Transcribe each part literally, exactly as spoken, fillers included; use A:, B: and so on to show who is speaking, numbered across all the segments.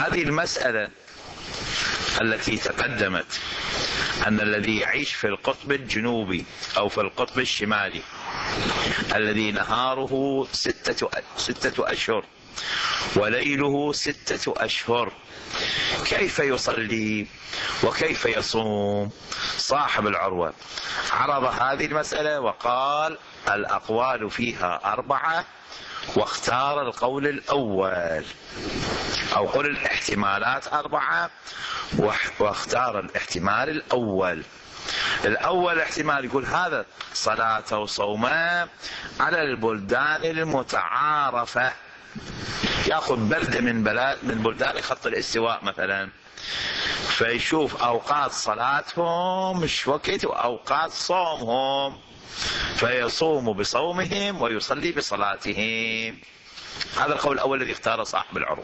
A: هذه المسألة التي تقدمت أن الذي يعيش في القطب الجنوبي أو في القطب الشمالي الذي نهاره ستة, ستة أشهر وليله ستة أشهر كيف يصلي وكيف يصوم؟ صاحب العروة عرض هذه المسألة وقال الأقوال فيها أربعة، واختار القول الأول، أو قل الاحتمالات أربعة واختار الاحتمال الأول. الأول احتمال يقول هذا صلاة وصوما على البلدان المتعارفة، يأخذ بلدة من بلاد من بلدان خط الاستواء مثلا، فيشوف أوقات صلاتهم مش وقت وأوقات صومهم، فيصوم بصومهم ويصلي بصلاتهم. هذا القول الأول الذي اختاره صاحب العروض.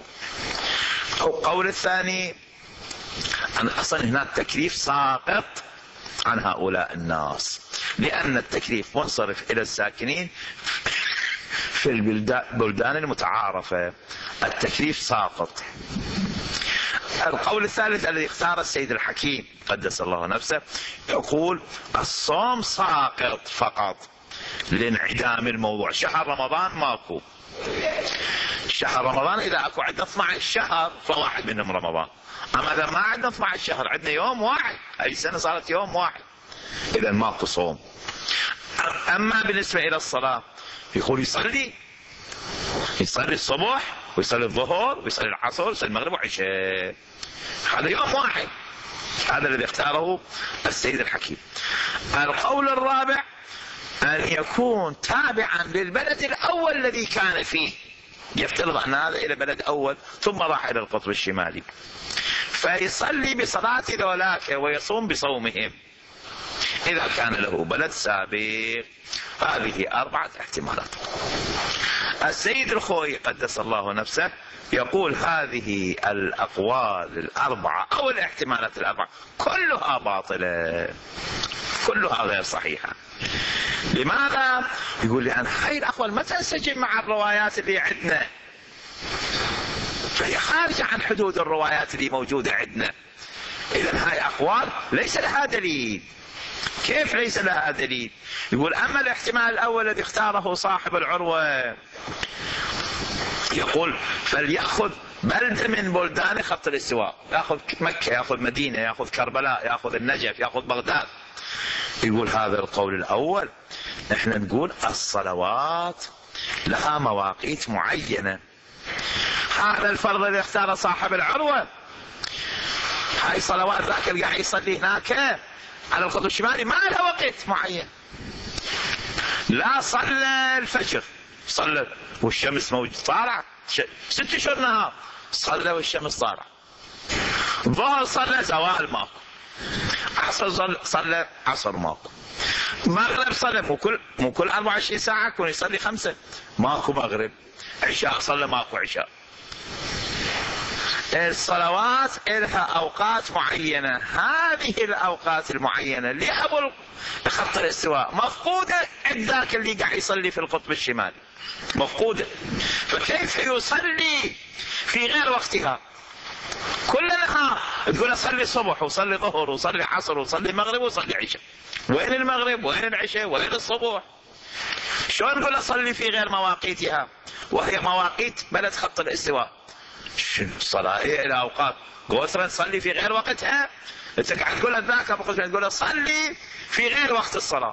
A: القول الثاني أن أصلا هناك تكليف ساقط عن هؤلاء الناس، لأن التكليف منصرف إلى الساكنين في البلدان المتعارفة، التكليف ساقط. القول الثالث الذي اختار السيد الحكيم قدس الله نفسه يقول الصوم ساقط فقط لانعدام الموضوع. شهر رمضان ماكو، شهر رمضان إذا أكو عندنا اثني عشر شهر فواحد منهم رمضان، أما إذا ما عندنا اثني عشر شهر عندنا يوم واحد، أي سنة صارت يوم واحد، إذا ماكو صوم. أما بالنسبة إلى الصلاة يقول يصلي يصلي الصبح ويصلي الظهر ويصلي العصر ويصلي المغرب وعشاء، هذا يوم واحد. هذا الذي اختاره السيد الحكيم. القول الرابع أن يكون تابعا للبلد الأول الذي كان فيه، يفترض أن هذا إلى بلد أول ثم راح إلى القطب الشمالي، فيصلي بصلاة ذولاك ويصوم بصومهم إذا كان له بلد سابق. هذه أربعة احتمالات. السيد الخوي قدس الله نفسه يقول هذه الأقوال الأربعة أو الاحتمالات الأربعة كلها باطلة، كلها غير صحيحة. لماذا؟ يقول لأن هاي الأقوال ما تنسجم مع الروايات اللي عندنا، فهي خارجة عن حدود الروايات اللي موجودة عندنا. إذن هاي أقوال ليس لها دليل. كيف ليس لها دليل؟ يقول أما الاحتمال الأول الذي اختاره صاحب العروة يقول فليأخذ بلدة من بلدان خط الاستواء، يأخذ مكة، يأخذ مدينة، يأخذ كربلاء، يأخذ النجف، يأخذ بغداد. يقول هذا القول الأول نحن نقول الصلوات لها مواقيت معينة. هذا الفرض الذي اختار صاحب العروة هاي صلوات ذاك اللي قاعد يصلي هناك على القطب الشمالي ما لها وقت معين. لا صلى الفجر صلى والشمس موجود طالع ست اشهر نهار، صلى والشمس طالع. ظهر صلى زوال ماكو، عصر صلى عصر ماكو، مغرب صلى مو كل مو كل أربعة وعشرين ساعة يكون يصلي خمسة، ماكو مغرب. عشاء صلى ماكو عشاء. الصلوات لها أوقات معينة، هذه الأوقات المعينة لأبو خط الاستواء مفقودة عند ذاك اللي قاعد يصلي في القطب الشمالي، مفقودة. فكيف يصلي في غير وقتها؟ كل نهار تقول أصلي صبح وصلي ظهر وصلي عصر وصلي مغرب وصلي عشاء، وين المغرب وين العشاء وين الصبح؟ شلون نقول أصلي في غير مواقيتها وهي مواقيت بلد خط الاستواء؟ الصلاة هي إلى أوقات قوسرا نصلي في غير وقتها. أنت قاعد تقول ذاك تقول صلي في غير وقت الصلاة،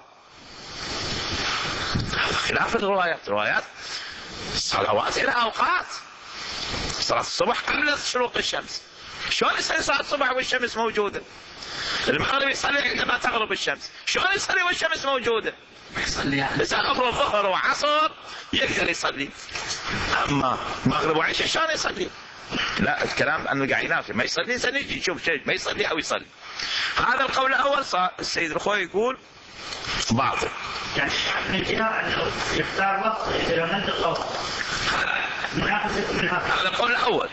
A: هذا خلاف الروايات. الروايات الصلوات إلى أوقات. صلاة الصبح قبل شروق الشمس، شلون يصلي صلاة الصبح والشمس موجودة؟ المغرب يصلي عندما تغرب الشمس، شلون يصلي والشمس موجودة؟ ما يصلي يعني. إذا أفضل ظهر وعصر يقدر يصلي، أما مغرب وعشاء شلون يصلي؟ لا، الكلام أنه قاعد ينافي، ما يصلي سنجي نشوف شيء ما يصلي أو يصلي. هذا القول الأول السيد الخوي يقول باطل.
B: يعني الامتناع يختار وقت إذا لم القول.
A: هذا القول الأول.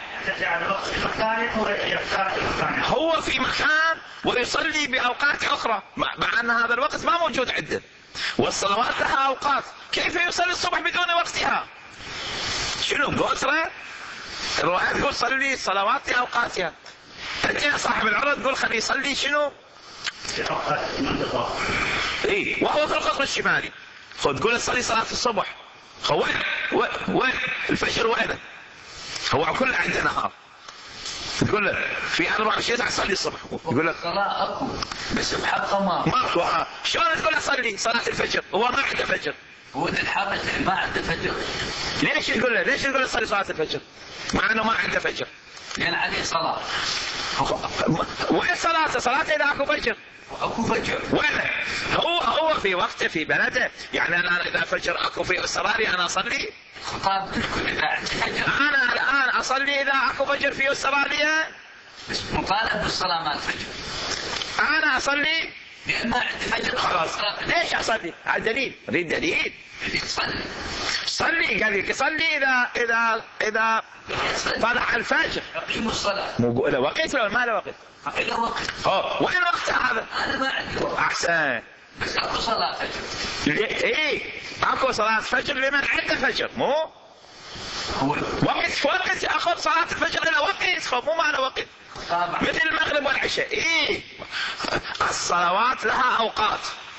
A: هو في مكان ويصلي بأوقات أخرى مع أن هذا الوقت ما موجود عنده، والصلوات لها أوقات. كيف يصلي الصبح بدون وقتها؟ شنو قوسرة؟ الروايات تقول صلي صلوات لأوقاتها، أنت يا صاحب العرض تقول خليه يصلي شنو؟ إيه وهو في القطب الشمالي. خذ تقول صلي صلاة الصبح، وين وين الفجر وينه؟ هو كله عنده نهار. تقول له في أربعة وعشرين ساعة صلي الصبح، يقول لك
B: صلاة أكو بس بحقه ما
A: ماكو. ها شلون تقول له صلي صلاة الفجر؟ هو ما عنده فجر،
B: هو الحرج ما عنده فجر.
A: ليش تقول له ليش تقول له صلي صلاة الفجر؟ مع انه ما عنده فجر.
B: لأن عليه صلاة.
A: وين صلاته؟ صلاته إذا اكو فجر.
B: أكو فجر.
A: وين؟ هو هو في وقته في بلده، يعني انا اذا فجر اكو في استراليا انا اصلي؟
B: خطاب تذكر إذا عنده فجر.
A: انا الان اصلي اذا اكو فجر في استراليا؟
B: بس مطالب بالصلاة مال الفجر.
A: انا اصلي؟
B: لأن ما عنده فجر.
A: خلاص ليش اصلي؟ على دليل، اريد دليل.
B: صلي.
A: صلي قال لك صلي اذا اذا اذا طلع الفجر.
B: أقيم الصلاة.
A: مو له وقت ولا ما له وقت؟
B: له وقت.
A: اه وين وقته هذا؟
B: أنا ما عندي وقت.
A: احسن.
B: بس أكو صلاة فجر.
A: ايه اكو صلاة فجر لمن عنده فجر، مو
B: هو
A: وقت وقت اخذ صلاة الفجر له وقت، مو ما له وقت.
B: طبعا.
A: مثل المغرب والعشاء. ايه الصلوات لها اوقات.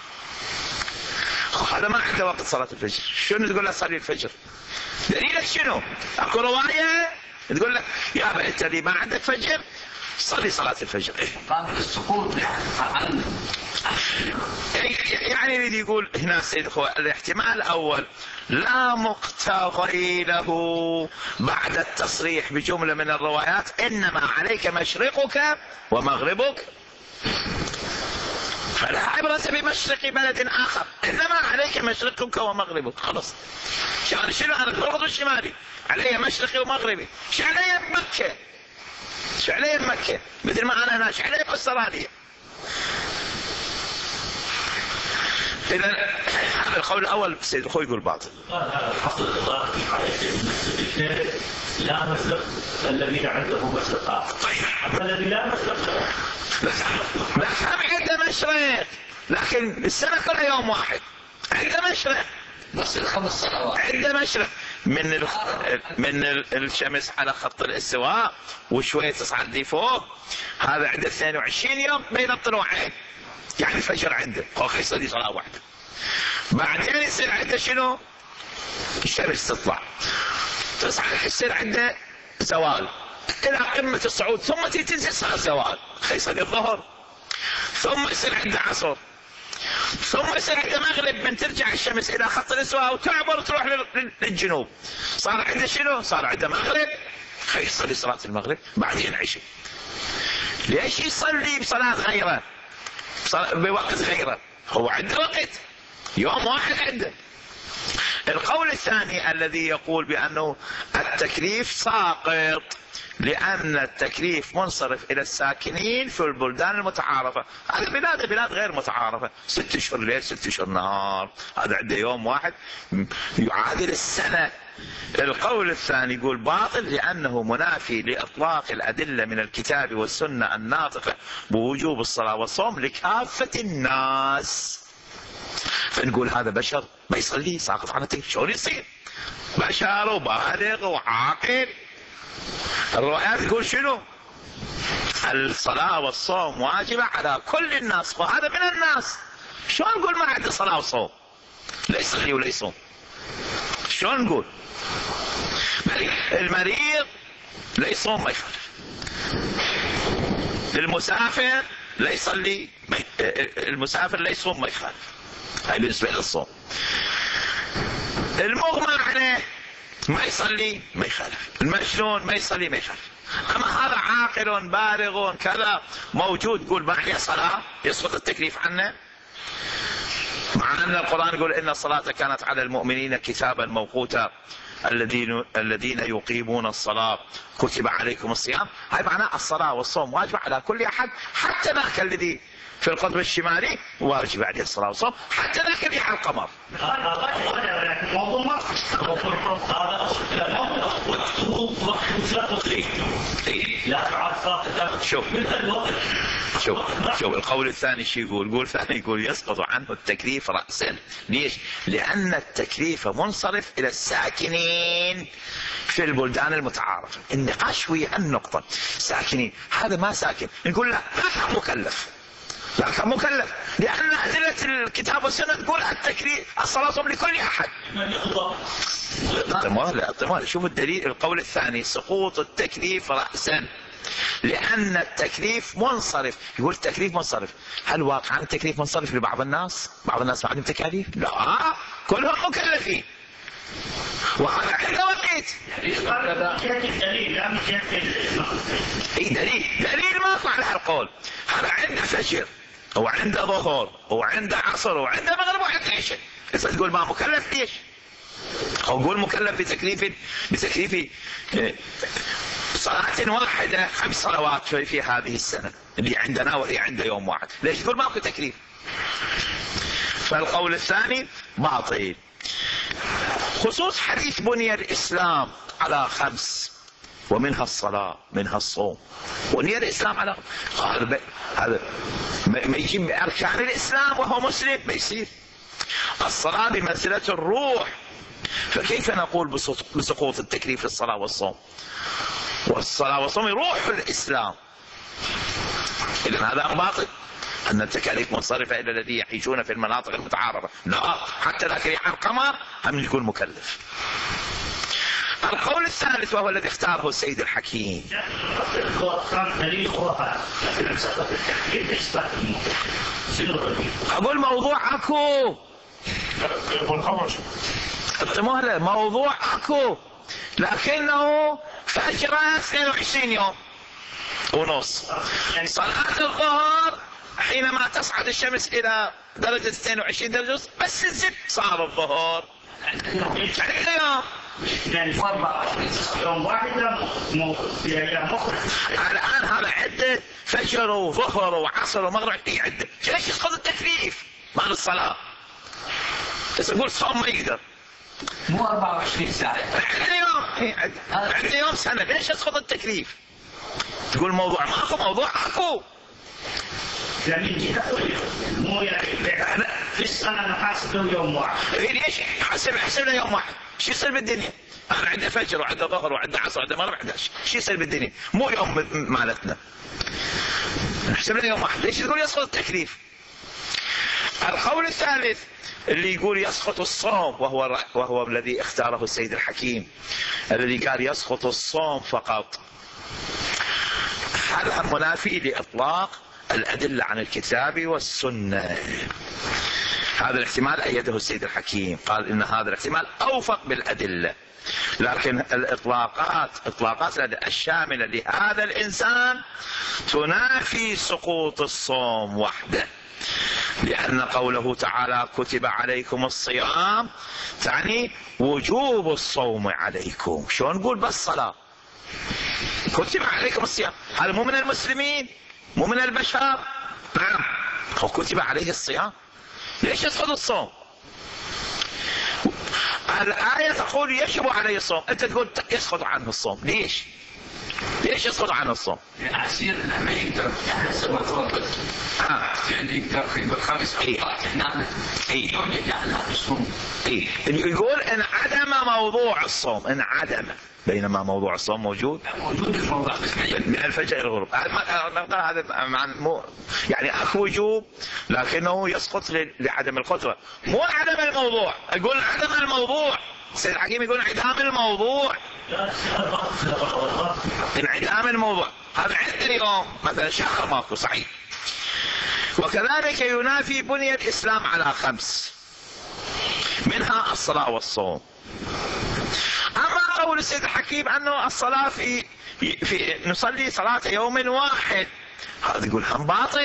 A: هذا ما عنده وقت صلاة الفجر، شنو تقول له صلي الفجر؟ دليلك شنو؟ اكو رواية تقول لك يا انت اللي ما عندك فجر صلي صلاة الفجر.
B: قام بالسقوط
A: يعني يريد يقول هنا سيد اخوة الاحتمال الاول لا مقتضي له بعد التصريح بجملة من الروايات انما عليك مشرقك ومغربك، فلا عبرة بمشرق بلد اخر، انما عليك مشرقك ومغربك. خلاص يعني شنو انا في القطب الشمالي علي مشرقي ومغربي، شو علي بمكة، شو علي بمكة مثل ما انا هنا، شو علي باستراليا. إذا هذا القول الأول سيد الخوي يقول باطل.
C: حصل الإطلاق في حالة لا مسلك الذين عنده مسلقات. طيب الذي لا مسلك
A: بس هم عنده مشرق، لكن السنة كلها يوم واحد عنده مشرق،
B: بس الخمس صلوات
A: عنده مشرق من ال... من الشمس على خط الاستواء وشوية تصعد لي فوق، هذا عنده اثنين وعشرين يوم بين الطلوعين، يعني الفجر عنده هو يصلي صلاة واحدة. بعدين يصير عنده شنو؟ الشمس تطلع تصعد، يصير عنده زوال إلى قمة الصعود، ثم تنزل صلاة زوال يصلي الظهر، ثم يصير عنده عصر، ثم يصير عنده مغرب من ترجع الشمس إلى خط الاستواء وتعبر تروح للجنوب، صار عنده شنو؟ صار عنده مغرب يصلي صلاة المغرب بعدين عشاء. ليش يصلي بصلاة غيره بوقت غيره؟ هو عنده وقت يوم واحد عنده. القول الثاني الذي يقول بأنه التكليف ساقط لأن التكليف منصرف إلى الساكنين في البلدان المتعارفة، هذه بلاد بلاد غير متعارفة، ست أشهر ليل ست أشهر نهار، هذا عنده يوم واحد يعادل السنة. القول الثاني يقول باطل لأنه منافي لإطلاق الأدلة من الكتاب والسنة الناطقة بوجوب الصلاة والصوم لكافة الناس. فنقول هذا بشر ما يصلي ساقط عن التكليف، شلون يصير؟ بشر وبالغ وعاقل. الروايات تقول شنو؟ الصلاة والصوم واجبة على كل الناس، وهذا من الناس. شلون نقول ما عنده صلاة وصوم لا يصلي ولا يصوم؟ شلون نقول؟ المريض لا يصوم ما يخالف، المسافر لا يصلي ما ي... المسافر لا يصوم ما يخالف، هاي بالنسبة للصوم. المغمى عليه ما يصلي ما يخالف، المجنون ما يصلي ما يخالف. اما هذا عاقل بالغ كذا موجود يقول ما عليه صلاة يسقط التكليف عنه، مع ان القرآن يقول ان الصلاة كانت على المؤمنين كتابا موقوتا الذين الذين يقيمون الصلاة كتب عليكم الصيام. هاي معناه الصلاة والصوم واجب على كل احد، حتى ذاك الذي في القطب الشمالي واجب عليه الصلاة والصوم، حتى ذاك اللي على القمر. شوف شوف شوف القول الثاني شو يقول؟ يقول ثاني يقول يسقط عنه التكليف رأسا. ليش؟ لأن التكليف منصرف إلى الساكنين ساكنين في البلدان المتعارفة. النقاش ويا النقطة ساكنين، هذا ما ساكن نقول لا ما كان مكلف، لا كان مكلف، لأن أدلة الكتاب والسنة تقول التكليف الصلاة لكل أحد. احتمال احتمال شوف الدليل، القول الثاني سقوط التكليف رأسا، لأن التكليف منصرف. يقول التكليف منصرف، هل واقعا التكليف منصرف لبعض الناس؟ بعض الناس ما عندهم تكاليف؟ لا، كلهم مكلفين، وهذا عنده وقيت.
B: دليل لا مش
A: اي دليل دليل ما يطلع على القول. هذا عنده فجر وعنده ظهر وعنده عصر وعنده مغرب وعنده عشاء، بس تقول ما مكلف ليش؟ او قول مكلف بتكليف بتكليف صلاة واحدة خمس صلوات في, في هذه السنة اللي عندنا واللي عنده يوم واحد، ليش تقول ماكو تكليف؟ فالقول الثاني باطل. خصوص حديث بني الإسلام على خمس، ومنها الصلاة منها الصوم. بني الإسلام على هذا هذا ما يجي بأركان الإسلام وهو مسلم ما يصير. الصلاة بمنزلة الروح، فكيف نقول بسقوط التكليف في الصلاة والصوم؟ والصلاة والصوم روح الإسلام. إذن هذا باطل، أن التكاليف منصرفة إلى الذين يعيشون في المناطق المتعارضة. لا، حتى ذاك يحرقما هم يكون مكلف. القول الثالث وهو الذي اختاره السيد الحكيم، أقول موضوع أكو الطموح موضوع أكو، لكنه فجر اثنين وعشرين يوم ونص. صلاة الظهر حينما تصعد الشمس إلى درجة اثنين وعشرين درجة بس الزب صار الظهر اليوم.
B: يعني يوم واحد مو بأيام أخرى.
A: الآن هذا عدة فجر وظهر وعصر ومغرب في عدة، ليش يسقط التكليف مع الصلاة؟ بس يقول صوم ما يقدر،
D: مو أربعة وعشرين ساعة
A: اليوم عندنا يوم سنة، ليش يسقط التكليف؟ تقول موضوع ماكو، موضوع اكو.
B: يعني مو يعني في السنة نحاسبه يوم واحد.
A: ليش حسب حسبنا يوم واحد؟ شو يصير بالدنيا؟ انا عندي فجر وعنده ظهر وعنده عصر وعنده مغرب وعنده شو يصير بالدنيا؟ مو يوم مالتنا. حسبنا يوم واحد، ليش تقول يسقط التكليف؟ القول الثالث اللي يقول يسقط الصوم، وهو وهو الذي اختاره السيد الحكيم، الذي قال يسقط الصوم فقط. هذا منافي لإطلاق الأدلة عن الكتاب والسنة. هذا الاحتمال أيده السيد الحكيم، قال إن هذا الاحتمال أوفق بالأدلة، لكن الإطلاقات إطلاقات الشاملة لهذا الإنسان تنافي سقوط الصوم وحده، لأن قوله تعالى كتب عليكم الصيام تعني وجوب الصوم عليكم. شلون نقول بس صلاة؟ كتب عليكم الصيام، هذا مو من المسلمين مو من البشر؟ نعم، هو كتب عليه الصيام، ليش يسقط الصوم؟ الآية تقول يجب عليه الصوم، أنت تقول يسقط عنه الصوم، ليش؟ ليش يسقط عنه الصوم؟
D: عسير ما يقدر يحسب مطلوب يعني يقدر في بالخمس أوقات نعم
A: اي
D: يعني الصوم
A: اي يقول ان عدم موضوع الصوم، ان عدم، بينما موضوع الصوم موجود
D: موجود الموضوع
A: من الفجر الى الغروب. هذا مو يعني اكو وجوب لكنه يسقط لعدم القدره، مو عدم الموضوع. يقول عدم الموضوع، السيد الحكيم يقول انعدام الموضوع، انعدام الموضوع. هذا عند اليوم مثلا شهر ماكو صحيح. وكذلك ينافي بني الإسلام على خمس، منها الصلاة والصوم. أما قول السيد الحكيم أنه الصلاة في, في نصلي صلاة يوم واحد، هذا يقول هم باطل.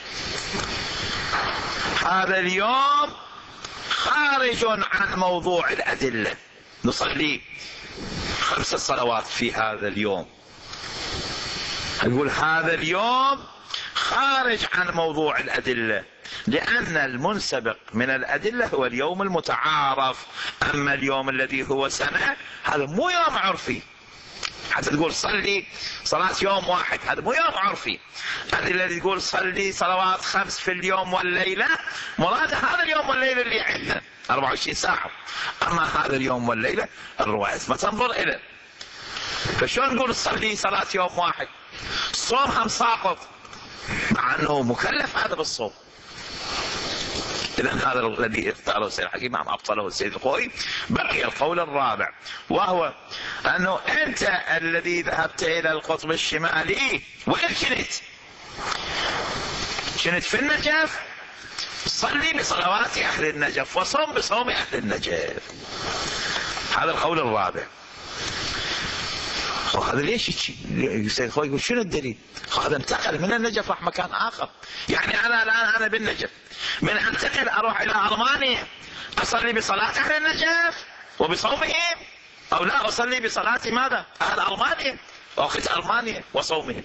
A: هذا اليوم خارج عن موضوع الأدلة، نصلي خمس صلوات في هذا اليوم، يقول هذا اليوم خارج عن موضوع الأدلة، لأن المنسبق من الأدلة هو اليوم المتعارف. أما اليوم الذي هو سنة هذا مو يوم عرفي، حتى تقول صلي صلاة يوم واحد، هذا مو يوم عرفي. الذي تقول صلي صلوات خمس في اليوم والليلة مراد هذا اليوم والليلة اللي عندنا أربعة وعشرين ساعة، أما هذا اليوم والليلة الرواية ما تنظر إليه. فشلون نقول صلي صلاة يوم واحد؟ الصوم هم ساقط مع أنه مكلف هذا بالصوم. إذا هذا الذي اختاره السيد الحكيم عم أبطله السيد الخوئي. بقي القول الرابع، وهو أنه أنت الذي ذهبت إلى القطب الشمالي وين كنت؟ كنت في النجف، صلي بصلوات أهل النجف وصوم بصوم أهل النجف. هذا القول الرابع. وهذا ليش السيد الخوئي يقول شنو الدليل؟ هذا انتقل من النجف راح مكان آخر. يعني أنا الآن أنا بالنجف، من أنتقل أروح إلى ألمانيا أصلي بصلاة أهل النجف وبصومهم، أو لا أصلي بصلاة ماذا؟ أهل ألمانيا وأخذ ألمانيا وصومهم.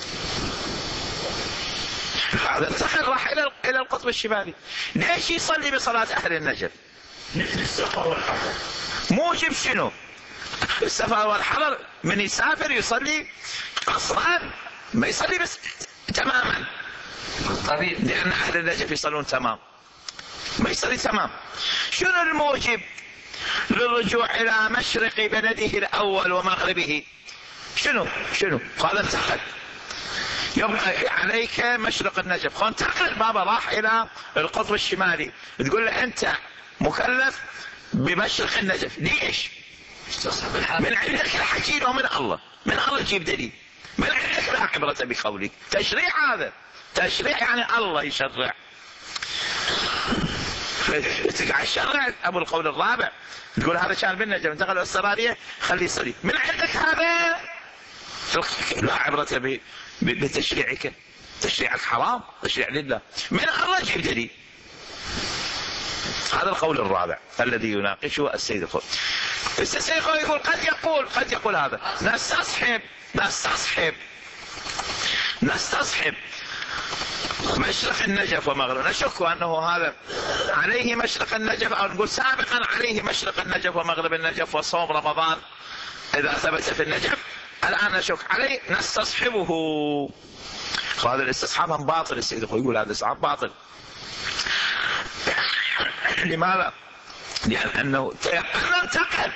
A: هذا انتقل راح إلى إلى القطب الشمالي. ليش يصلي بصلاة أهل النجف؟
C: مثل السفر والحضر.
A: موجب شنو؟ السفر والحضر من يسافر يصلي قصرا، ما يصلي بس تماما.
D: طبيعي.
A: لأن أهل النجف يصلون تمام، ما يصلي تمام. شنو الموجب للرجوع إلى مشرق بلده الأول ومغربه؟ شنو؟ شنو؟ قال انتقل. يبقى عليك مشرق النجف، قال انتقل بابا راح إلى القطب الشمالي، تقول له أنت مكلف بمشرق النجف. ليش؟ من عندك الحكي ومن الله، من الله تجيب دليل، من عندك لا عبرة بقولك. تشريع، هذا تشريع يعني الله يشرع. تقع الشرع ابو القول الرابع تقول هذا كان بالنجف انتقل الى السرارية خليه يصلي، من عندك هذا لا عبرة بتشريعك، تشريعك حرام، تشريع لله، من الله جيب دليل. هذا القول الرابع الذي يناقشه السيد الخوئي. السيد الخوئي يقول قد يقول قد يقول هذا نستصحب نستصحب نستصحب مشرق النجف ومغرب، نشك أنه هذا عليه مشرق النجف، أو نقول سابقا عليه مشرق النجف ومغرب النجف وصوم رمضان إذا ثبت في النجف، الآن نشك عليه نستصحبه. هذا الاستصحاب هم باطل. السيد الخوئي يقول هذا الاستصحاب باطل. لماذا؟ لأنه تيقن انتقل.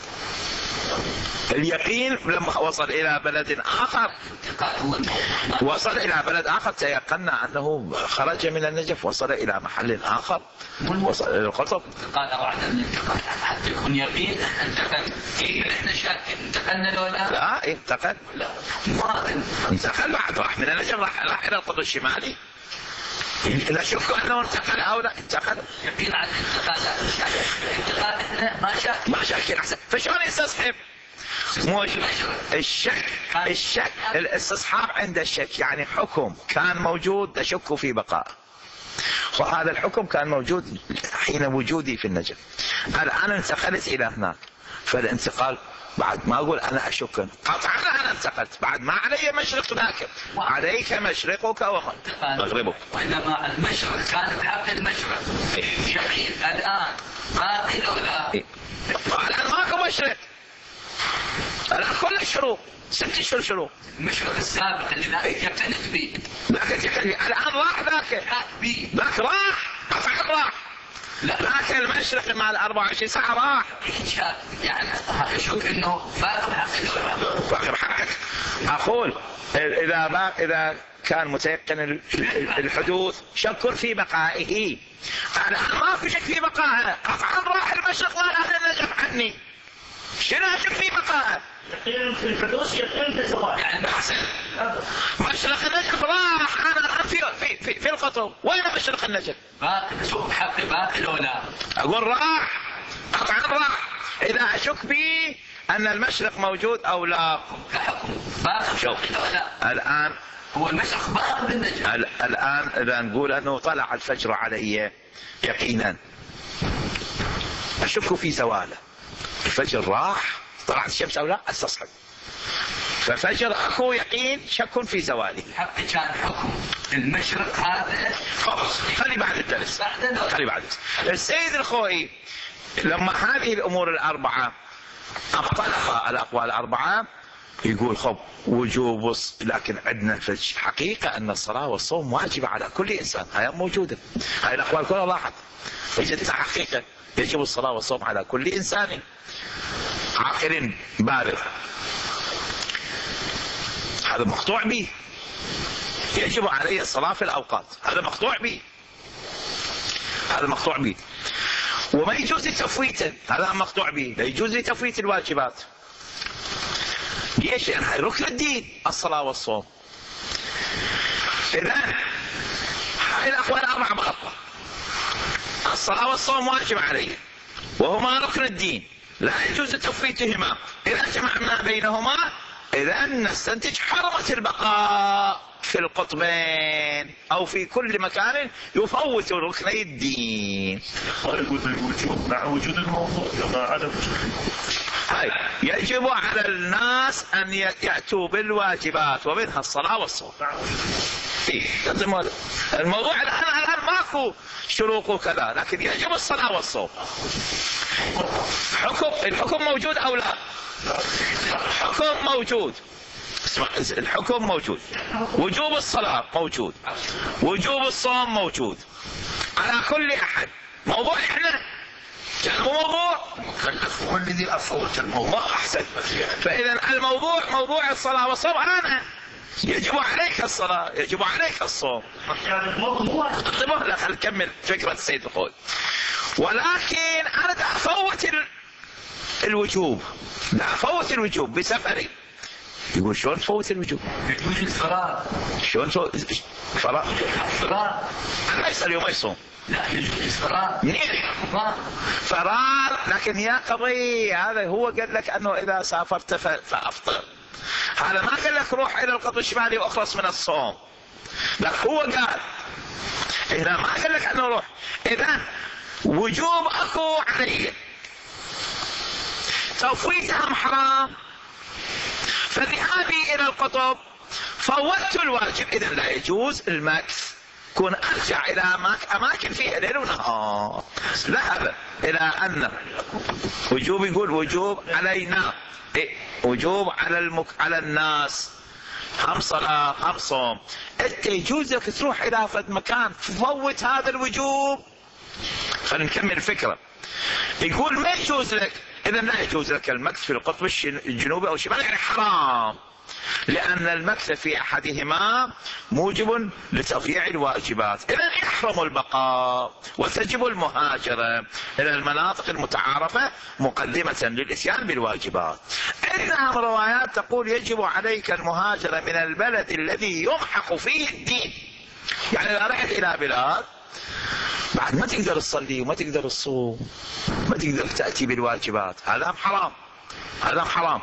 A: اليقين لما وصل إلى بلد آخر، وصل إلى بلد آخر تيقنا أنه خرج من النجف، وصل إلى محل آخر، وصل إلى القطب.
D: قال بعد الانتقال حتى يكون يقين انتقل. إيه إحنا شاكين انتقلنا لو لا؟
A: لا انتقل،
D: لا ما
A: انتقل بعد راح من النجف راح راح إلى القطب الشمالي. لا شك أنه انتقل أو لا انتقل.
D: يقين على الانتقال، الانتقال إحنا ما شاك
A: ما شاكين أحسن. فشلون يستصحب؟ مو الشك، الشك الاستصحاب عند الشك يعني حكم كان موجود أشك في بقاء، وهذا الحكم كان موجود حين وجودي في النجف، الآن انتقلت إلى هناك، فالانتقال بعد ما أقول أنا أشك قطعا أنا انتقلت، بعد ما علي مشرق ذاك، عليك مشرقك ومغربك.
D: وإنما المشرق كان بحق المشرق يقين، الآن باقي لو لا؟
A: الآن ماكو مشرق، الآن كل الشروق ست اشهر شروق.
D: المشرق السابق اللي يقتنت به
A: الآن راح ذاك ذاك راح قطعا راح. ذاك المشرق مع الأربعة وعشرين ساعة راح.
D: يعني أشوف إنه باقي بحقك.
A: باقي بحقك. أقول إذا باقي إذا كان متيقن الحدوث شك في بقائه، الآن ما في شك في بقائه، قطعا راح المشرق مع أهل النجف عني، شنو أشك في بقائه؟
C: يقين في الحدوث، يقين في الزواج.
A: يعني بحسن مشرق النجف راح، أنا الآن في في في, في القطب، وين مشرق النجف؟
D: باقي بشوف حقي باقي لو لا؟
A: أقول راح قطعا راح. إذا أشك به أن المشرق موجود أو لا
D: كحكم باقي
A: شوف
D: لا.
A: الآن
D: هو المشرق باقي بالنجف.
A: الآن إذا نقول أنه طلع الفجر علي يقينا، أشك في زواله، الفجر راح طلعت الشمس أو لا استصحب، ففجر أكو يقين شك في زواله.
D: حقي كان حكم المشرق هذا
A: خلاص خلي بعد الدرس، خلي بعد الدرس. السيد الخوئي لما هذه الأمور الأربعة أبطلها الأقوال الأربعة يقول خب وجوب، لكن عندنا في الحقيقة أن الصلاة والصوم واجبة على كل إنسان، هاي موجودة، هاي الأقوال كلها راحت. وجدت حقيقة يجب الصلاة والصوم على كل إنسان عاقل بالغ، هذا مقطوع به. يجب عليه الصلاة في الأوقات، هذا مقطوع به، هذا مقطوع به. وما يجوز تفويته، هذا مقطوع به، لا يجوز تفويت الواجبات. ليش؟ ركن الدين الصلاة والصوم. إذا هاي الأقوال أربع بغطة، الصلاة والصوم واجب عليه وهما ركن الدين، لا يجوز تفويتهما. إذا جمعنا بينهما إذا نستنتج حرمة البقاء في القطبين أو في كل مكان يفوت ركني الدين.
C: الوجوب مع وجود الموضوع مع عدم وجود.
A: هاي يجب على الناس أن يأتوا بالواجبات ومنها الصلاة والصوم. إيه؟ الموضوع الآن الآن ماكو شروط وكذا، لكن يجب الصلاة والصوم. حكم الحكم موجود أو لا؟ الحكم موجود. اسمع، الحكم موجود. وجوب الصلاة موجود، وجوب الصوم موجود على كل أحد. موضوع إحنا مو موضوع
D: هو الذي أفوت الموضوع
A: أحسن. فإذا الموضوع موضوع الصلاة والصوم. أنا يجب عليك الصلاة، يجب عليك الصوم. انتبه، لا خل نكمل فكرة السيد الخوي. ولكن أنا دا أفوت الوجوب، دا أفوت الوجوب بسفري. يقول شلون تفوت الوجوب؟
D: يجوز الفراغ.
A: شلون تفوت فراغ؟
D: فراغ
A: أنا يسأل يوم يصوم.
D: لا يجوز الفراغ.
A: منين؟ فراغ، لكن يا قضي هذا هو قال لك أنه إذا سافرت فأفطر. هذا ما قال لك روح إلى القطب الشمالي وأخلص من الصوم. لا هو قال إذا ما قال لك أنه روح. إذا وجوب أكو عليه، تفويتهم حرام، فذهابي إلى القطب فوتت الواجب. إذا لا يجوز المكث، كون أرجع إلى أماكن فيها ليل ونهار. ذهب إلى أن وجوب، يقول وجوب علينا، إيه؟ وجوب على المك... على الناس، هم صلاة هم صوم. أنت يجوز لك تروح إلى فد مكان تفوت هذا الوجوب. خلينا نكمل الفكرة. يقول ما يجوز لك، إذا لا يجوز لك المكث في القطب الجنوبي أو الشمالي، يعني حرام، لأن المكث في أحدهما موجب لتضييع الواجبات. إذا يحرم البقاء وتجب المهاجرة إلى المناطق المتعارفة مقدمة للإتيان بالواجبات. عندنا روايات تقول يجب عليك المهاجرة من البلد الذي يمحق فيه الدين. يعني إذا رحت إلى بلاد بعد ما تقدر تصلي وما تقدر تصوم، ما تقدر تأتي بالواجبات، هذا حرام، هذا حرام.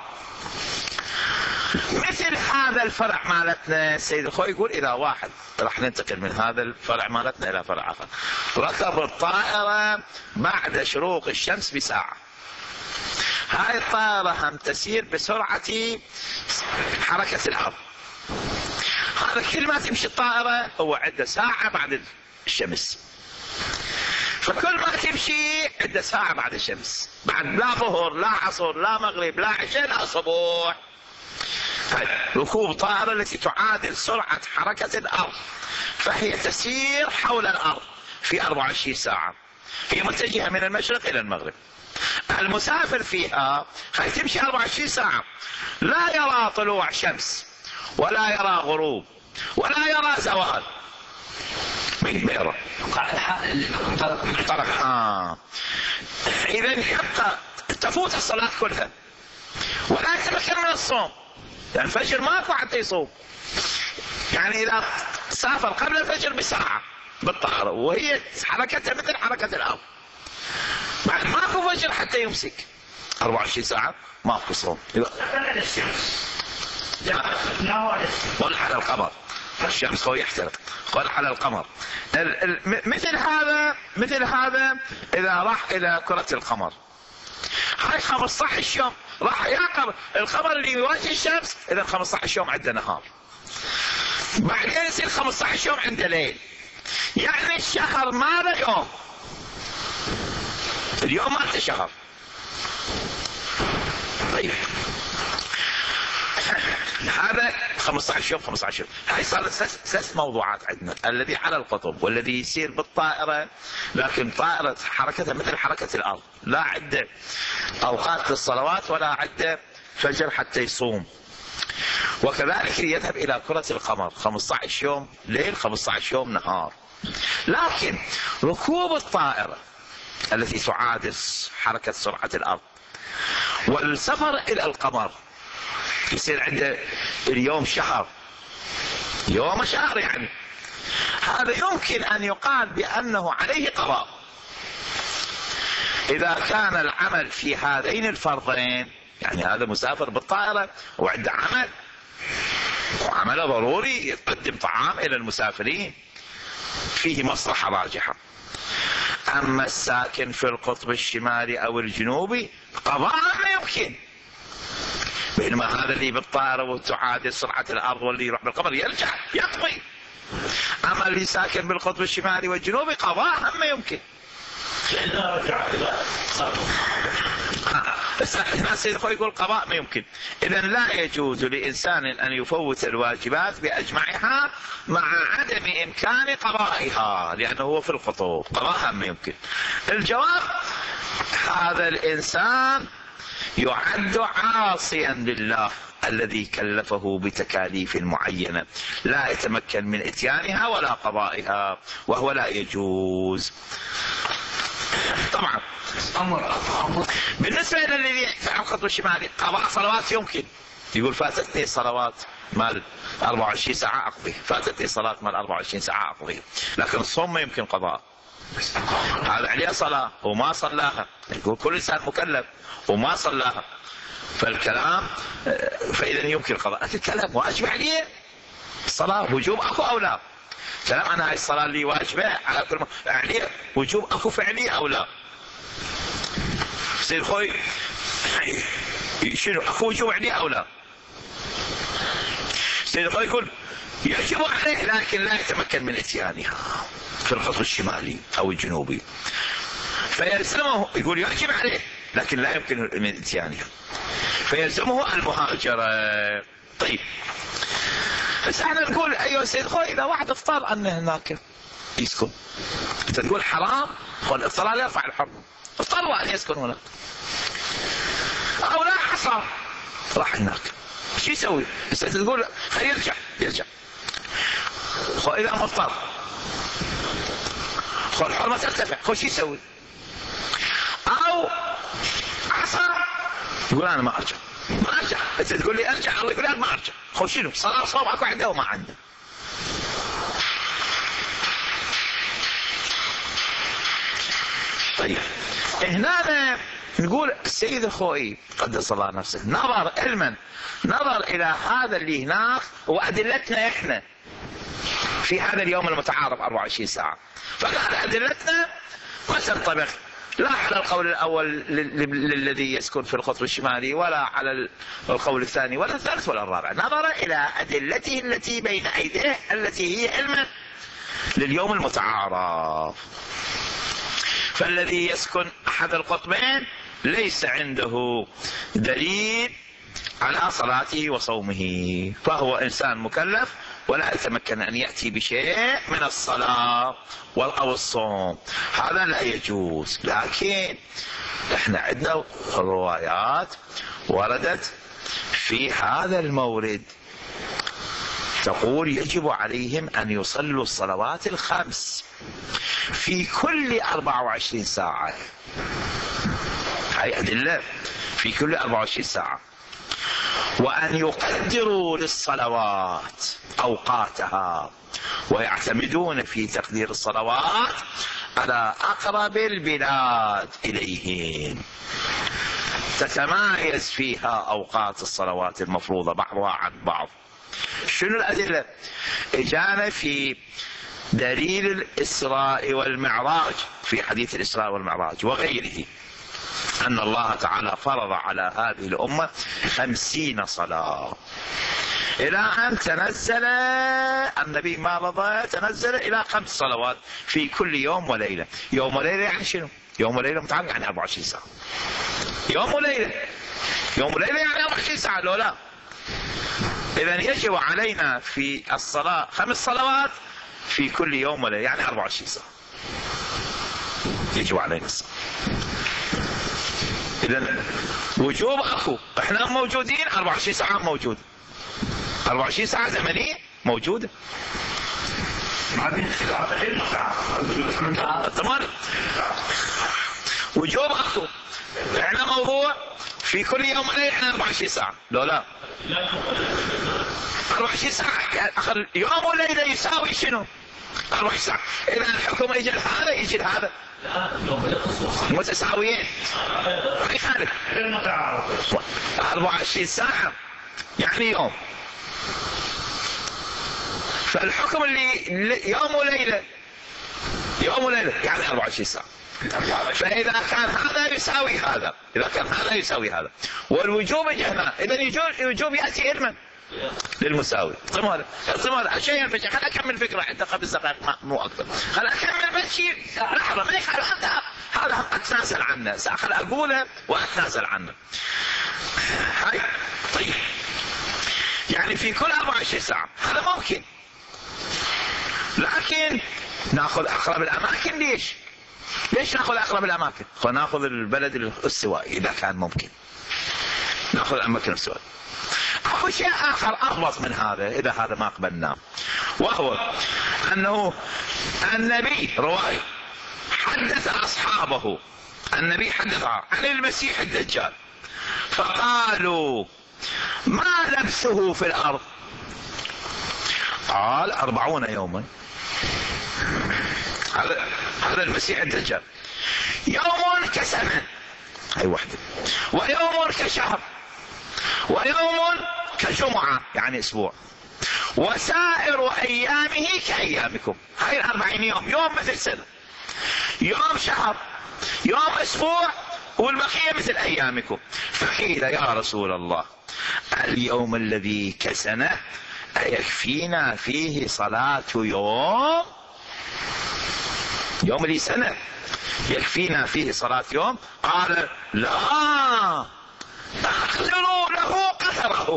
A: مثل هذا الفرع مالتنا السيد الخوي يقول إذا واحد راح ننتقل من هذا الفرع مالتنا إلى فرع آخر، ركب الطائرة بعد شروق الشمس بساعة، هاي الطائرة هم تسير بسرعة حركة الأرض، هذا كل ما تمشي الطائرة هو عنده ساعة بعد الشمس، فكل ما تمشي عنده ساعة بعد الشمس، بعد لا ظهر لا عصر لا مغرب لا عشاء لا صبح. ركوب طائرة التي تعادل سرعة حركة الأرض، فهي تسير حول الأرض في أربعة وعشرين ساعة، هي متجهة من المشرق إلى المغرب. المسافر فيها هي تمشي أربعة وعشرين ساعة، لا يرى طلوع شمس ولا يرى غروب ولا يرى زوال، ما يرى طرق. آه. إذا يبقى تفوت الصلاة كلها ولا يتمكن من الصوم، يعني الفجر ماكو حتى يصوم. يعني إذا سافر قبل الفجر بساعة بالطائرة وهي حركتها مثل حركة الأرض، بعد ماكو فجر حتى يمسك أربعة وعشرين ساعة ماكو صوم. قل على القمر، الشمس هو يحترق، قل على القمر. مثل هذا مثل هذا إذا راح إلى كرة القمر، هاي خمسة عشر يوم راح يعقب القمر اللي يواجه الشمس، إذا خمسة عشر يوم عنده نهار، بعدين يصير خمسة عشر يوم عنده ليل، يعني الشهر ما له يوم، اليوم ما له شهر. طيب هذا خمسة عشر يوم خمسة عشر يوم. هاي صارت ثلاث موضوعات عندنا، الذي على القطب والذي يسير بالطائرة لكن طائرة حركتها مثل حركة الأرض، لا عنده أوقات للصلوات ولا عنده فجر حتى يصوم. وكذلك يذهب إلى كرة القمر خمسة عشر يوم ليل خمسة عشر يوم نهار. لكن ركوب الطائرة التي تعادل حركة سرعة الأرض والسفر إلى القمر يصير عنده اليوم شهر، يوم شهر يعني، هذا يمكن أن يقال بأنه عليه قضاء إذا كان العمل في هذين الفرضين. يعني هذا مسافر بالطائرة وعنده عمل وعمله ضروري، يقدم طعام إلى المسافرين، فيه مصلحة راجحة. أما الساكن في القطب الشمالي أو الجنوبي قضاء ما يمكن، بينما هذا اللي بالطائرة وتعادل سرعة الأرض واللي يروح بالقمر يرجع يقضي. أما اللي ساكن بالقطب الشمالي والجنوبي قضاء ما يمكن.
C: إذا رجع إلى
A: الناس يقول قضاء ما يمكن. إذا لا يجوز لإنسان أن يفوت الواجبات بأجمعها مع عدم إمكان قضائها، لأنه هو في القطب قضاء ما يمكن. الجواب هذا الإنسان يعد عاصيا لله الذي كلفه بتكاليف معينة لا يتمكن من إتيانها ولا قضائها، وهو لا يجوز. طبعا بالنسبة إلى الذي في القطب الشمالي قضاء صلوات يمكن، يقول فاتتني صلوات مال أربعة وعشرين ساعة أقضي، فاتتني صلاة مال أربعة وعشرين ساعة أقضي، لكن الصوم ما يمكن قضاء. هذا عليه صلاة وما صلاها، يقول كل إنسان مكلف وما صلاها، فالكلام فإذا يمكن قضاء. الكلام واجب عليه الصلاة، وجوب أكو أو لا؟ كلام أنا هاي الصلاة اللي واجبة على كل عليه وجوب أكو فعلي أو لا؟ سيد خوي شنو أكو وجوب عليه أو لا؟ سيد خوي يقول يجب عليه لكن لا يتمكن من إتيانها في القطب الشمالي أو الجنوبي، فيلزمه يقول يجب عليه لكن لا يمكن من إتيانها، فيلزمه المهاجرة. طيب بس احنا نقول ايها سيد خوي اذا واحد افترض انه هناك يسكن، انت تقول حرام، والافتراض يرفع الحرم، افترض ان يسكن هناك او لا حصل راح هناك، شو يسوي؟ بس انت تقول خليه يرجع يرجع، خو اذا مضطر خو الحرمه ترتفع، خو شو يسوي؟ او عصر يقول انا ما ارجع ما ارجع، انت تقول لي ارجع، الله يقول ما ارجع، خو شنو؟ صلاة صوم اكو عنده وما عنده. طيب هنا نقول السيد الخوئي قدس الله نفسه نظر علما، نظر الى هذا اللي هناك وادلتنا احنا في هذا اليوم المتعارف أربعة وعشرين ساعة، فقال ادلتنا ما تنطبق لا على القول الأول للذي يسكن في القطب الشمالي ولا على القول الثاني ولا الثالث ولا الرابع، نظر إلى أدلته التي بين أيديه التي هي علما لليوم المتعارف. فالذي يسكن أحد القطبين ليس عنده دليل على صلاته وصومه، فهو إنسان مكلف ولا يتمكن أن يأتي بشيء من الصلاة أو الصوم، هذا لا يجوز. لكن احنا عندنا الروايات وردت في هذا المورد تقول يجب عليهم أن يصلوا الصلوات الخمس في كل أربعة وعشرين ساعة، هاي أدلة في كل أربعة وعشرين ساعة، وأن يقدروا للصلوات أوقاتها ويعتمدون في تقدير الصلوات على أقرب البلاد إليهم، تتمايز فيها أوقات الصلوات المفروضة بعضها عن بعض. شنو الأدلة؟ إجانا في دليل الإسراء والمعراج في حديث الإسراء والمعراج وغيره أن الله تعالى فرض على هذه الأمة خمسين صلاة إلى أن تنزل النبي ما رضى تنزل إلى خمس صلوات في كل يوم وليلة. يوم وليلة يعني شنو؟ يوم وليلة متعلق يعني أربعة وعشرين ساعة، يوم وليلة يوم وليلة يعني أربعة وعشرين ساعة لو لا إذا يجب علينا في الصلاة خمس صلوات في كل يوم وليلة، يعني أربعة وعشرين ساعة يجب علينا الصلاة. إذا وجوب أخو، إحنا موجودين أربعة وعشرين ساعة موجود، أربعة وعشرين ساعة زمنية موجودة. تمام. وجوب أخو، إحنا موضوع في كل يوم وليلة إحنا أربعة وعشرين ساعة، لو لا أربعة وعشرين ساعة آخر يوم وليلة يساوي شنو؟ أربعة وعشرين ساعة. إذا الحكم يجي هذا يجي هذا متساويين ما يخالف. أربعة وعشرين ساعة يعني يوم، فالحكم اللي يوم وليلة يوم وليلة يعني أربعة وعشرين ساعة. فإذا كان هذا يساوي هذا، إذا كان هذا يساوي هذا، والوجوب هنا، إذا الوجوب يأتي علما للمساوي. اعطيهم هذا اعطيهم هذا شيء ينفجع. خل أكمل فكرة حتى قبل دقائق مو أكثر. خل أكمل بس شيء لحظة ما يخالف، هذا هذا أتنازل عنه، خل أقوله وأتنازل عنه. هاي طيب، يعني في كل أربعة وعشرين ساعة هذا ممكن، لكن ناخذ أقرب الأماكن. ليش؟ ليش ناخذ أقرب الأماكن؟ فناخذ البلد الاستوائي إذا كان ممكن، ناخذ الأماكن الاستوائية. أو شيء آخر أضبط من هذا إذا هذا ما قبلناه، وهو أنه النبي رواية حدث أصحابه، النبي حدث عن المسيح الدجال، فقالوا ما لبثه في الأرض؟ قال أربعون يوما. هذا هذا المسيح الدجال. يوم كسنة، أي وحدة، ويوم كشهر، ويوم كجمعة يعني أسبوع، وسائر أيامه كأيامكم. هاي الأربعين يوم، يوم مثل سنة، يوم شهر، يوم أسبوع، والبقية مثل أيامكم. فقيل يا رسول الله اليوم الذي كسنة أيكفينا فيه صلاة يوم؟ يوم اللي سنة يكفينا فيه صلاة يوم؟ قال لا، أقدروا له قدره.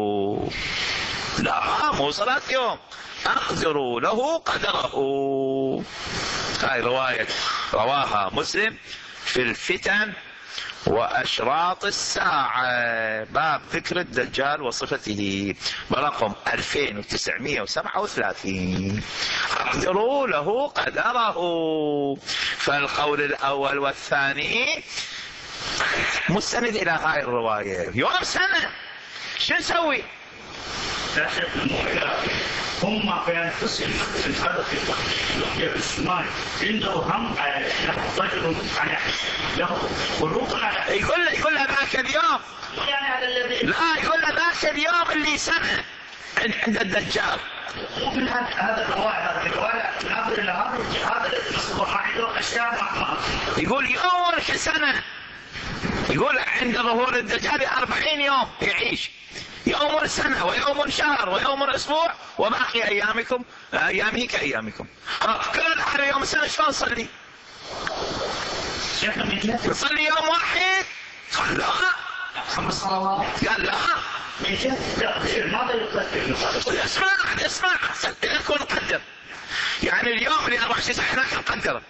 A: لا مو صلاة يوم، أقدروا له قدره. هاي رواية رواها مسلم في الفتن وأشراط الساعة، باب ذكر الدجال وصفته، برقم ألفين وتسعمائة وسبعة وثلاثين. أقدروا له قدره. فالقول الأول والثاني مستند إلى هاي الرواية. يوم سنة شو نسوي؟
C: هم في أنفسهم هذا في السماء عنده هم رجل له قلوب على،
A: يقول له يقول له ذاك اليوم،
C: يعني هذا الذي
A: لا يقول له ذاك اليوم اللي سنة عند الدجال.
C: من هذا الرواية هذا الرواية ناظر إلى هذا هذا الذي نصبر عنده أشياء محمد.
A: يقول يوم كسنة، يقول عند ظهور الدجال أربعين يوم يعيش، يوم سنة ويوم شهر ويوم أسبوع وباقي أيامكم أيامه كأيامكم. كل هذا يوم سنة شلون نصلي؟ نصلي يوم واحد؟ قال لا
C: خمس صلوات.
A: قال لا
C: ماذا يقدر؟
A: اسمع اسمع لكن نقدر، يعني اليوم اللي أربع وعشرين ساعة هناك نقدره.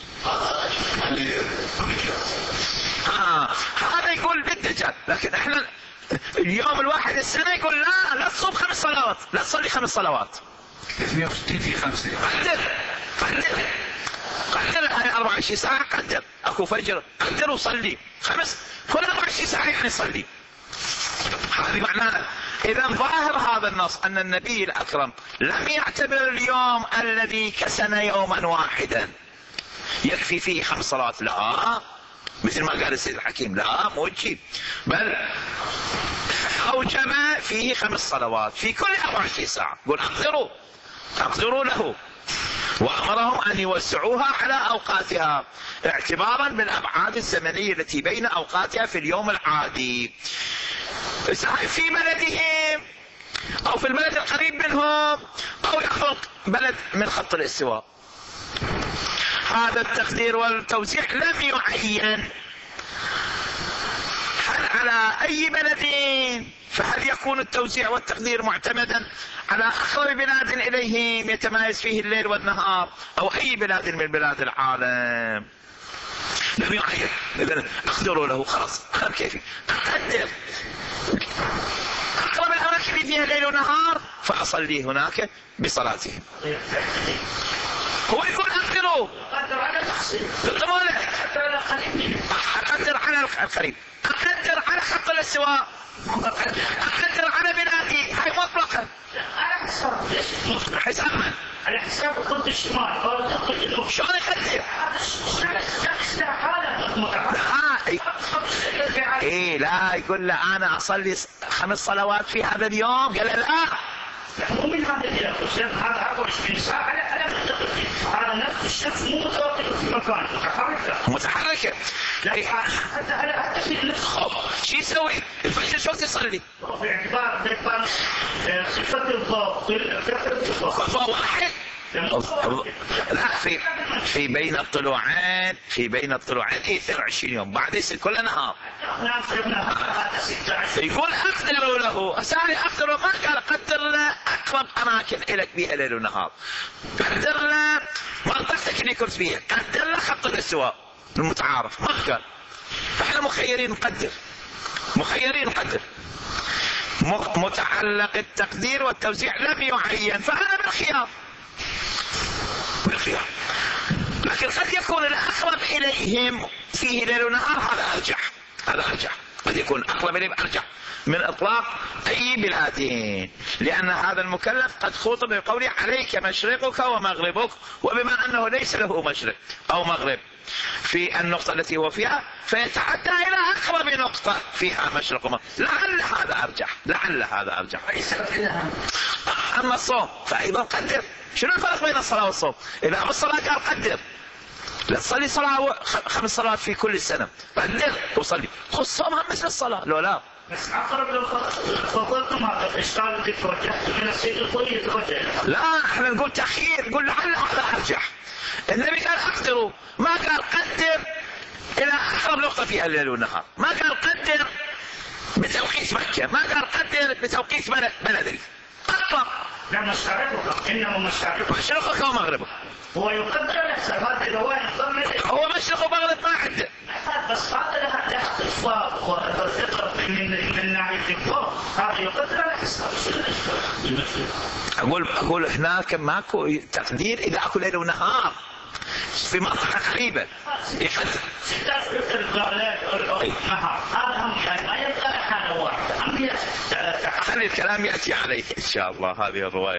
A: آه. هذا يقول بالدجال، لكن احنا اليوم الواحد السنة يقول لا لا تصوم خمس صلوات، لا تصلي خمس صلوات.
D: ثلاثمائة وستين في خمسة.
A: قدر قدر قدر هاي أربعة وعشرين ساعة، قدر أكو فجر قدر وصلي خمس، كل أربعة وعشرين ساعة يعني صلي. هذه معناه. إذا ظاهر هذا النص أن النبي الأكرم لم يعتبر اليوم الذي كسن يوما واحدا يكفي فيه خمس صلوات، لا مثل ما قال السيد الحكيم، لا مو تجيب، بل أوجب فيه خمس صلوات في كل أربع وعشرين ساعة. قل أقدروا أقدروا له، وأمرهم أن يوسعوها على أوقاتها اعتبارا بالأبعاد الزمنية التي بين أوقاتها في اليوم العادي في بلدهم أو في البلد القريب منهم أو يخرج بلد من خط الاستواء. هذا التقدير والتوزيع لم يعين هل على أي بلد فهل يكون التوزيع والتقدير معتمدا على أقرب بلاد إليهم يتمايز فيه الليل والنهار، أو أي بلاد من بلاد العالم؟ لم يعين، إذن أقدروا له خلاص كيفي أقدر أقرب الأماكن فيها ليل ونهار فأصلي هناك بصلاتهم. هو يقول أقدروا
B: قدر على تحصيل
A: بالطمانة،
B: قدر على القريب،
A: أقدر على القريب، أقدر على خط الاستواء، أقدر على بلادي، هاي مطلقا
B: على حساب
A: حسابا
B: على حساب الخط الشمال أو الخط الجنوب.
A: شلون يقدر؟ ايه لا يقول له انا اصلي خمس صلوات في هذا اليوم، قال له لا
B: مو من هذا اليوم، هذا أربعة وعشرين ساعة على على هذا نفس الشخص مو متوقف في مكان متحركة
A: متحركة.
B: حتى على حتى في نفس
A: شو يسوي؟ الفجر شو تصلي؟
B: باعتبار باعتبار صفة الضوء
A: ضوء واحد. لا في في بين الطلوعين في بين الطلوعين اثنين وعشرين يوم، بعد يصير كل نهار. يقول اقدروا له، اسالي اقدروا، ما قال قدر له اقرب اماكن الك بها ليل ونهار، قدر له منطقتك اللي كنت فيها، قدر له خط الاستواء المتعارف، ما قال. فاحنا مخيرين نقدر، مخيرين نقدر. متعلق التقدير والتوزيع لم يعين، فهذا بالخيار بالخيار، لكن قد يكون الأقرب إليهم فيه ليل ونهار، هذا أرجح، هذا أرجح، قد يكون أقرب إليهم أرجح من إطلاق أي بلادين، لأن هذا المكلف قد خوطب بقوله عليك مشرقك ومغربك، وبما أنه ليس له مشرق أو مغرب في النقطة التي هو فيها فيتعدى إلى أقرب نقطة فيها مشرق ومغرب، لعل هذا أرجح، لعل هذا أرجح. أما الصوم فأيضا قدر. شنو الفرق بين الصلاة والصوم؟ إذا الصلاة قال قدر، لا تصلي صلاة خمس صلوات في كل السنة، قدر وصلي، خذ الصوم هم مثل الصلاة، لو لا
B: بس أقرب للفضلكم هذا الإشكال اللي توجهت من السيد الطويل يتوجه.
A: لا احنا نقول تأخير، نقول لعل هذا أرجح. النبي قال أقدروا، ما قال قدر إلى أقرب نقطة فيها الليل والنهار، ما قال قدر بتوقيت مكة، ما قال قدر بتوقيت بلدك، أقرب.
B: لا مشارقك، إنما مشارقك
A: مشرقك ومغربك.
B: هو يقدر نفسه، هذا اللي هو يقدر،
A: هو مشرق ومغرب ما عنده.
B: بس هذا له له اختصاص وتقرب من من ناحية الضوء، هذا يقدر نفسه.
A: أقول أقول هناك ماكو تقدير إذا أكو ليل ونهار في منطقة قريبة يقدر.
B: ستة يقدر ليل نهار، هذا هم يعني ما يبقى حالة واحدة.
A: خلي الكلام يأتي عليه إن شاء الله. هذه الرواية.